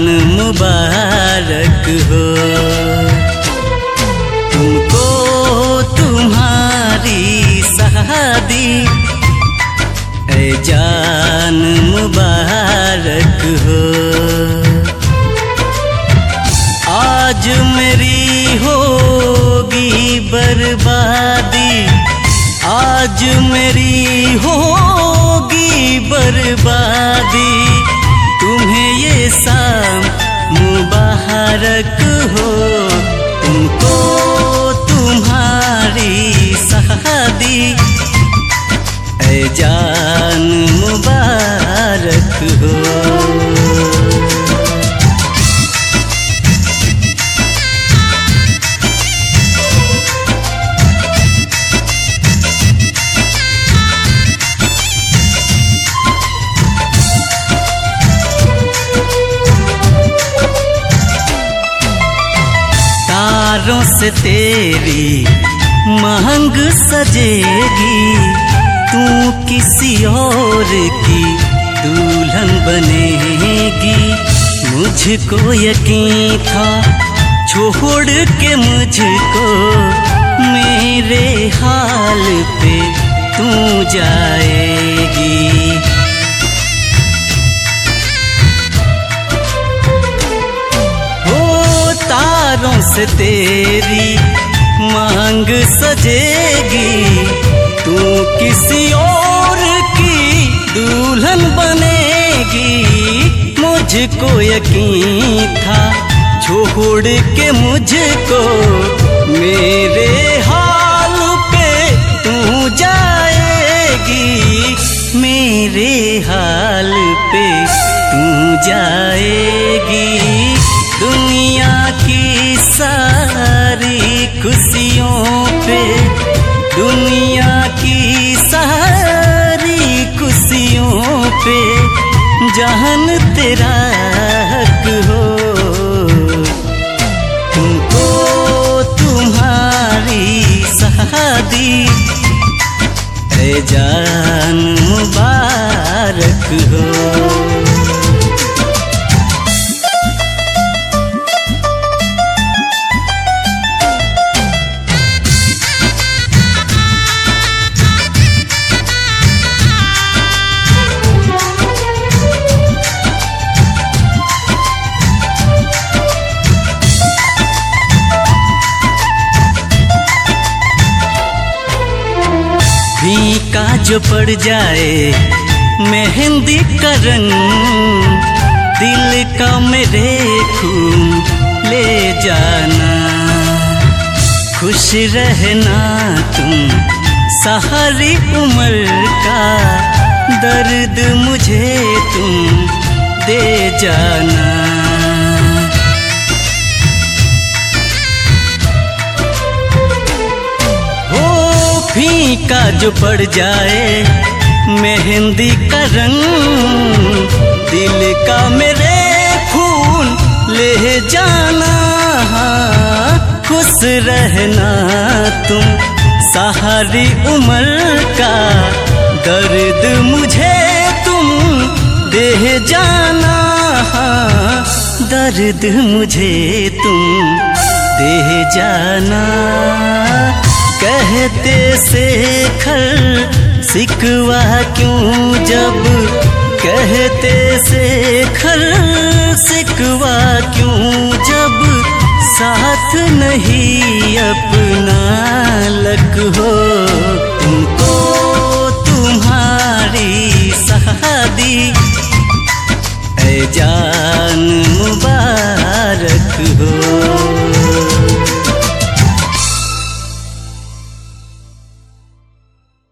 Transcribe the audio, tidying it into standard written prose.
मुबारक हो तुमको, तुम्हारी शादी ऐ जान मुबारक हो। आज मेरी होगी बर्बादी, आज मेरी होगी बर्बादी, तुम्हें ये शाम मुबारक हो तुमको, तुम्हारी शादी ऐ जान मुबारक हो। तारों से तेरी महंग सजेगी, तू किसी और की दुल्हन बनेगी। मुझको यकीन था छोड़ के मुझको मेरे हाल पे तू जाएगी। तारों से तेरी मांग सजेगी, तू किसी और की दुल्हन बनेगी। मुझको यकीन था छोड़ के मुझको मेरे हाल पे तू जाएगी, मेरे हाल पे तू जाएगी। दुनिया की सारी खुशियों पे, दुनिया की सारी खुशियों पे जान तेरा हक हो तुमको, तुम्हारी शादी ऐ जान मुबारक हो। फीका जो पड़ जाए मेहंदी का रंग, दिल का मेरे खून ले जाना। खुश रहना तुम सारी उम्र का, दर्द मुझे तुम दे जाना। फीका जो पड़ जाए मेहंदी का रंग, दिल का मेरे खून ले जाना। खुश रहना तुम सारी उम्र का, दर्द मुझे तुम दे जाना। दर्द मुझे तुम दे जाना। कहते शेखर सिकवा क्यों जब, कहते शेखर सिकवा क्यों जब, साथ नहीं अपना लग हो तुमको, तुम्हारी शादी ऐ जान